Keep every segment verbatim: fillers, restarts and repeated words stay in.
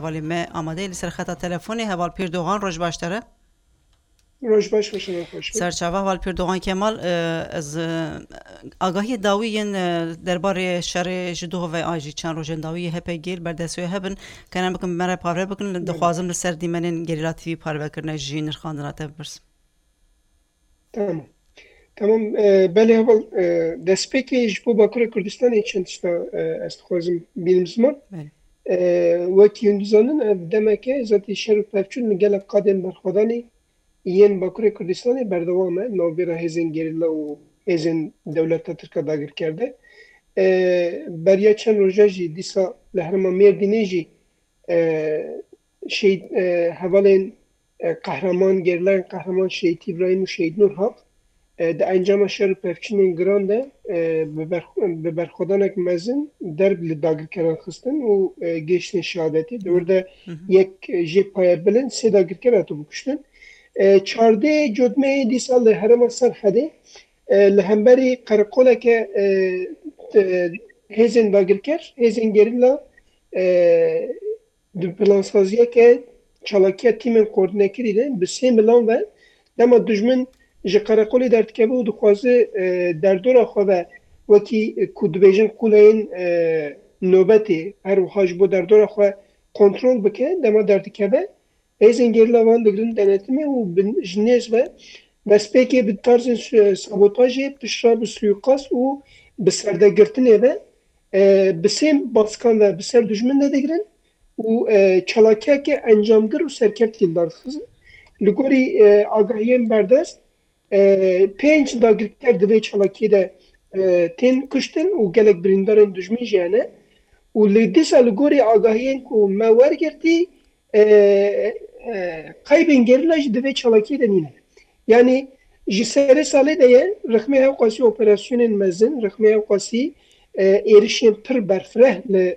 هوالی ما آماده لسر خط تلفنی هوال پیر دوغان روش باشتره روش باش خوشم خوش سرچاوه هوال پیر دوغان کمال از آگاهی داویین درباره شر جدو و آجی چند روز داوی هپ گیل بردسوی هبن کنم بکن مرا پاره بکن دخوازم لسر دیمنین گریلا تیوی پاره بکرنه جین خواندنات برس tamam tamam بله اول دسپیکی جبو باکور کردستان چند تا استخوازم بینیم زمان وقتی اندزانن دمکه زاتی شر پفچون نگل قادم برخوادانی ین باکور کردستان بردوامه نوبرا هزین گریلا و هزین دولت ترکا داگر کرده بریا چند روزی دیسا لهرما مردینی جی شهید حوالین قهرمان گرلان قهرمان شهید ابراهیم و شهید نور ها در انجام شر پفچین گرانده به برخودانک مزن درب لداگر کران خستن و گشتن شهادتی دورده یک جی پای بلند سه داگر کران تو بکشتن چارده جدمه دی سال هرم سر حده لهمبری قرقوله که هزین داگر کر هزین گریلا دو پلانسازیه که چالاکیه تیمن کوردینه کریده به سه میلان و دما دجمن جه قرقولی درد که بود خوازه در دور خواه وکی کودبیجن قولین نوبتی هر وحاج بود در دور خواه کنترل بکه دما درد که بود ایزن گریلا وان دگرن دنتمه و جنیز و بس پیکی به طرز سابوتاجی پشرا به سویقاس و به سردگرتنه و بسیم باسکان و بسر دجمن ندگرن و چالاکیه که انجامگر و سرکرد کلدار خزن لگوری آگاهیم بردست پنج داگرکر دوی چالاکی ده تین کشتن و گلک بریندارن دجمن جیانه و لیدی سال گوری آگاهین که موار گرتی قایبین گریلاج دوی چالاکی ده نینه یعنی جسر ساله ده رخمه او قاسی اپراسیون مزن رخمه او قاسی ایرشین پر برفره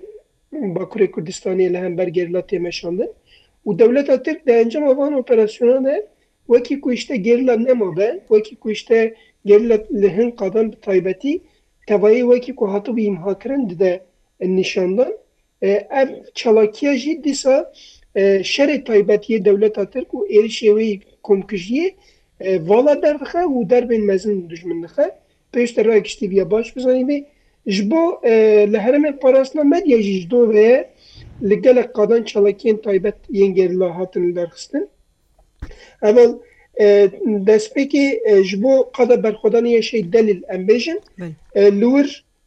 باکور کردستانی لهم بر گریلا تیمشاندن و دولت ترک ده انجام آوان اپراسیونانه وکی کوشته گریلا نمابه وکی کوشته گریلا لهن قادم بطایبتی توایی وکی که هاتو به امها کرند ده نشاندن ام چالاکیه جی دیسا شر طایبتی دولت ترک و ایرشیوی کمکجیه والا دردخه و در بین مزن دجمن دخه پیشت رای کشتی بیا باش بزنیم جبو لحرم پاراسنا مدیا جیجدو و لگل قادان چالاکین طایبت ین گریلا هاتن درخستن اول دست پیکی جبو قدا برخودانی شی دلیل امبیجن لور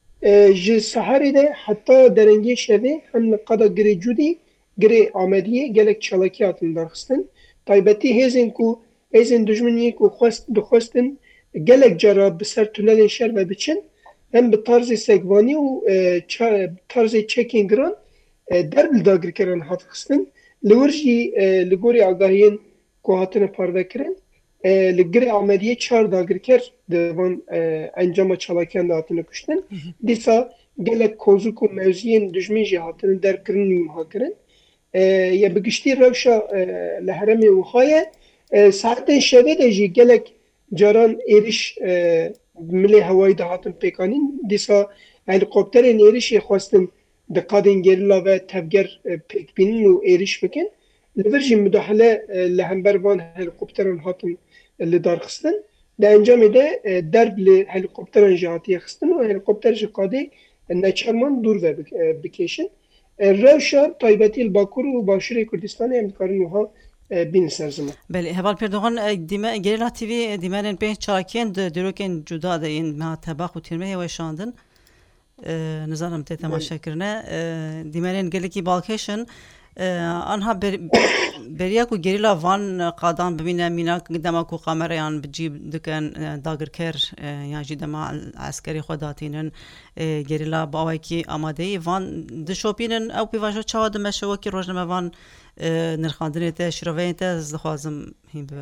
جه سحری ده حتی درنگی شده هم قدا گری جودی گری آمدیه گلک چالاکی هاتن درخستن طایبتی هزین کو هزین دجمنی کو خواست دخواستن گلک جارا بسر تونل شر و بچن هم به طرز سگوانی و طرز چکینگ ران درب داگر کرن هات خستن لور جی لگوری آگاهین که هاتن پارده کرن لگری آمدیه چار داگر کر دوان انجام چالاکیان هاتن کشتن دیسا گلک کوزوک و موزیین دجمن جی هاتن در کرن نیم ها کرن یا بگشتی روشا لحرمی وخایه ساعتن شوه ده جی گلک جاران ایرش ملی هوایی ده هاتن پیکانین دیسا هلیکوپترین ایرشی خواستن دقادن گریلا و تفگر پیک بینن و ایرش بکن لورجی مداخله لهمبر وان هلیکوپتران هاتن لدار خستن ده انجام ده درب هلیکوپتران جهاتی خستن و هلیکوپتر جقاده نچرمان دور و بکشن روشا طایبتی الباکور و باشوری کردستان امکارن وها بین سرزمان. بله هوال پردوغان دیما گریلا تیوی دیمارن پنج چاکین دروکن جدا ده این ما تباخ و تیرمه و شاندن نظرم ته تماشا کرنه دیمارن گلکی بالکشن آنها بریا کو گریلا وان قادم ببینه مینا دما کو قمر یان بجیب دکن داگر کر یان جی دما عسکری خداتینن گریلا باوی کی آماده وان دشوپینن او پیواجو چاد مشو کی روزنامه وان نرخاندنه ته شروین ته زخوازم هیم به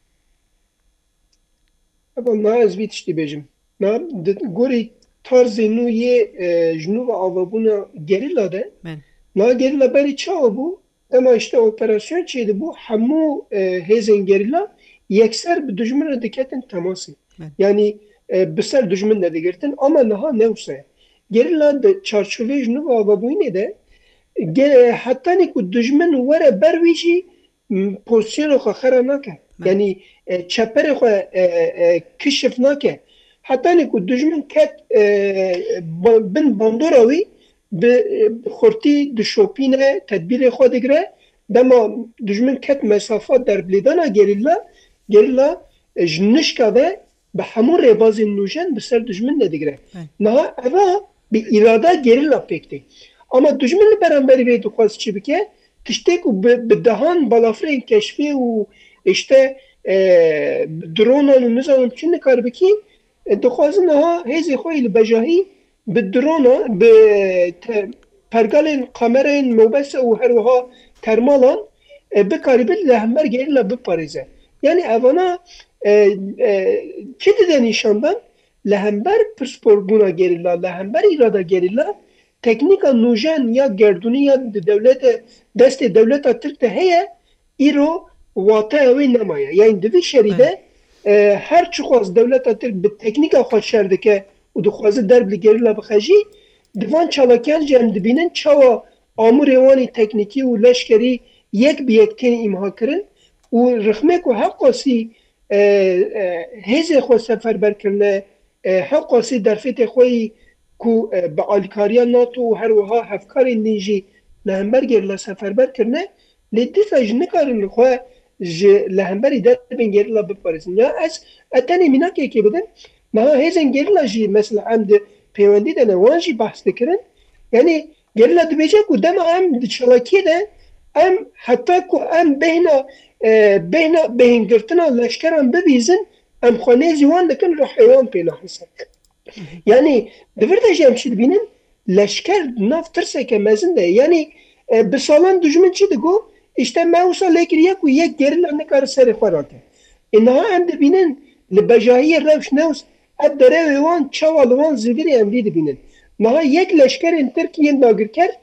اول ما از بیتشتی بجم ما گوری طرز نوعی جنوب آوابونا گریلا ده نا گریلا بری چه بو اما işte operasyon çeydi bu hamu hezin gerilla yekser bir düşmanla diketin teması. Yani beser düşmanla dikertin ama naha ne olsa. Gerilla da çarşıve jnu ve bu ne de حتی نیکو دجمن وره برویشی پوزیشن خو خرا نکه یعنی چپر خو کشف نکه حتی نیکو دجمن کت بن باندوراوی به خورتی دشوپینه تدبیر خود گره دما دجمن کت مسافات در بلیدانا گریلا گریلا جنشکا و به همون رباز نوجن به سر دجمن ندیگره نه اوا به اراده گریلا پکتی اما دجمن برانبری به دخواست چی بکه تشتی که به دهان بالافرین کشفی و اشته درونان و نزانم چی نکار بکی دخواست نه هیزی خوی لبجاهی به درونان به پرگالین کامرین موبس و هروها ترمالان بکاری بید لحمبر گریلا بپاریزه یعنی اوانا چی دیده نشاندن لحمبر پرسپور بونا گریلا لحمبر ایرادا گریلا تکنیکا نوجن یا گردونی یا دولت دست دولت ترک ده هیا ایرو واته اوی نمایه یعنی دوی شریده هر چی خواست دولت ترک به تکنیکا خود شرده که و دخوازه درب لگریلا بخجی دوان چالاکیان جمع دبینن چاوا آمور ایوانی تکنیکی و لشکری یک بی یک تین امها کرن و رخمه که حقاسی هزه خود سفر برکرنه حقاسی درفت خوی کو با آلکاریا ناتو و هر وها هفکار نیجی لهمبر گرلا سفر بر کرنه لیدیس اج نکارن خواه لهمبری در بین گرلا بپارزن یا از اتنی مینا که که بدن ما هیزن گرلا جی مثلا عمد پیوندی دنه وانجی بحث دکرن یعنی گرلا دو بیجه که دم ام دچلاکی ده ام حتی که ام بهنا بهنا بهنگرتنا لشکرم ببیزن ام خانه زیوان دکن رو حیوان پینا حسن یعنی دورده جمع چی بینن لشکر ناف ترسه که مزن ده یعنی به سالان دجمن چی دگو işte موسا لکریه که یک گریلا نکار سر خوراکه اینها هم دبینن لبجاهی روش نوز اد داره وان چوالوان زیوری هم دی دبینن نها یک لشکر این ترکیه ناگر کرد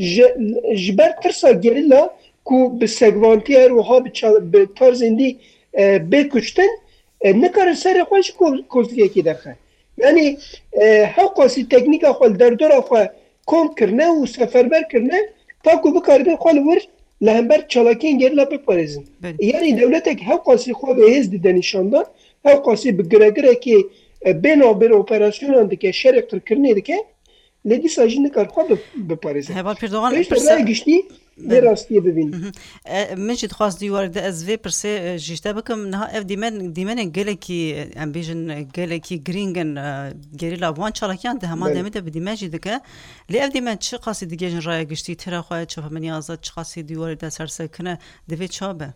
جبر ترسا گریلا که به سگوانتی هر وها به تارزندی بکشتن نکار سر خوش کوزگیه که درخه یعنی حقاسی تکنیکا خوال در دورا خواه کم کرنه و سفربر کرنه تا که بکارده خوال ور لهمبر چالاکین گریلا بپارزن یعنی دولتک حقاسی خواه به هز دیده نشاندن حقاسی بگره گره که بنا بر اپراسیونان دکه شرق تر کرنه دکه لیدی ساجی نکار خواه بپارزن هبال پیردوغان ایش رای گشتی به راستیه ببین من جد خواست دیوارده از وی پرسه جیشته بکم نها اف دیمن دیمن گله کی ام بیژن گله کی گرینگن گریلا وان چالاکیان ده همان دمه ده بدیمه جده که لی اف دیمن چه قاسی دیگه جن رای گشتی ترا خواه چه فهمنی آزاد چه قاسی دیوارده سرسه کنه دوی چابه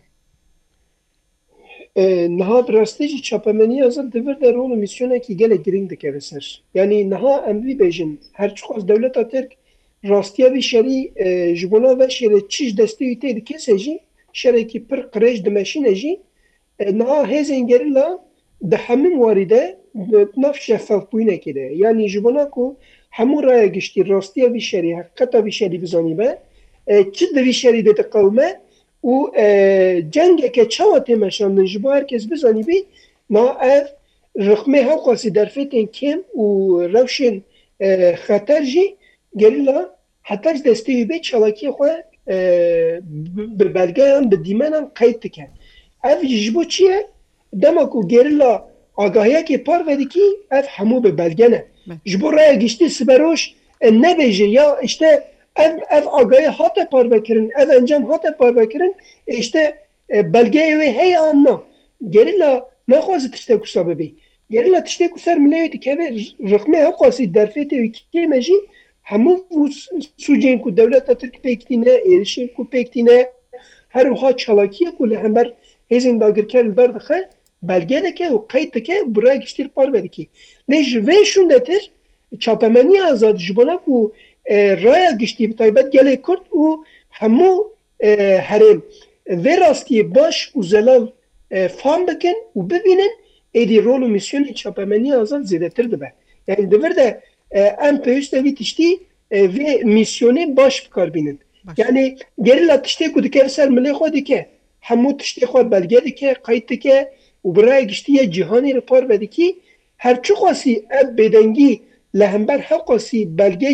نها براستی چاپمنی آزاد دور در رول میسیونه کی گله گرینگ دکه بسر یعنی نها ام بی بیژن هر چه خواست دولت ترک راستیا وی شری جبونا و شری چیش دستی ایته دکه سجی شری کی پر قرش دمشینه جی نه هزین گریلا ده همین وارده نف شفاف بوینه کده یعنی جبونا کو همون رای گشتی راستیا وی شری حقیقتا وی شری بزانی به چه دوی شری ده قومه و جنگ که چاوا تمشاندن جبو هرکس بزانی بی نه اف رقمه حقاسی در فتن کم و روشن خطر جی گریلا حتی دستی به چالاکی خواه به بلگه هم به دیمن هم قید تکن اف جبو چیه؟ دما که گریلا آگاهیه که پار ویدی که اف همو به بلگه نه جبو رای گشتی سبروش نبیجه یا اشته اف, اف آگاهی هات پار بکرن اف انجام هات پار بکرن اشته بلگه وی هی آن نه گریلا نخوازه تشته کسا ببی گریلا تشته کسر ملیویدی که رقمه حقاسی در فیته وی که مجی همو سوجین کو دولت ترک پکتینه ایرشین کو پکتینه هر وها چالاکیه کو لهمبر هزین داگر کرد بردخه بلگه دکه و قید دکه برای گشتیر پار بدکی لیش ویشون دتر چاپمنی آزاد جبانا کو رای گشتی بتایبت گله کرد و همو هرم و راستی باش و زلال فهم بکن و ببینن ایدی رول و میسیون چاپمنی آزاد زیده تر دبه یعنی دورده ام پیوسته وی تشتی وی میسیونی باش بکار بینند یعنی گریلا تشتی که دکه سر ملی خودی که همو تشتی خود بلگه دکه قید دکه و برای گشتی یه جهانی رو پار بده که هرچو خواسی اب بدنگی لهمبر حقاسی بلگه جی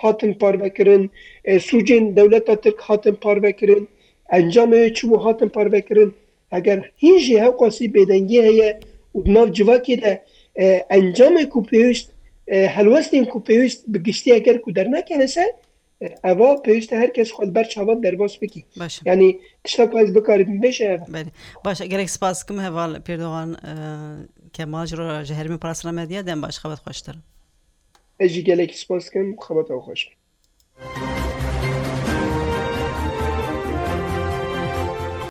هاتن پارvekirin سوجین دولتا ترک هاتن پارvekirin انجام چمو هاتن پارvekirin اگر هیچ هاو قاسی بدنگی هیا و ناف جواکی ده انجام کو پیوست هلوستین کو پیوست بگشتی اگر کو در نکنه سه اوا پیوست هر کس خود بر چاوت در باس بکی یعنی تشتا پایز بکاری بشه بله باشه گرک سپاس کم هوال پیردوان کمال جرو جهرمی پراسنا مدیا دم باش خبت خوشتر اجی گلک سپاس کم خبت او خوش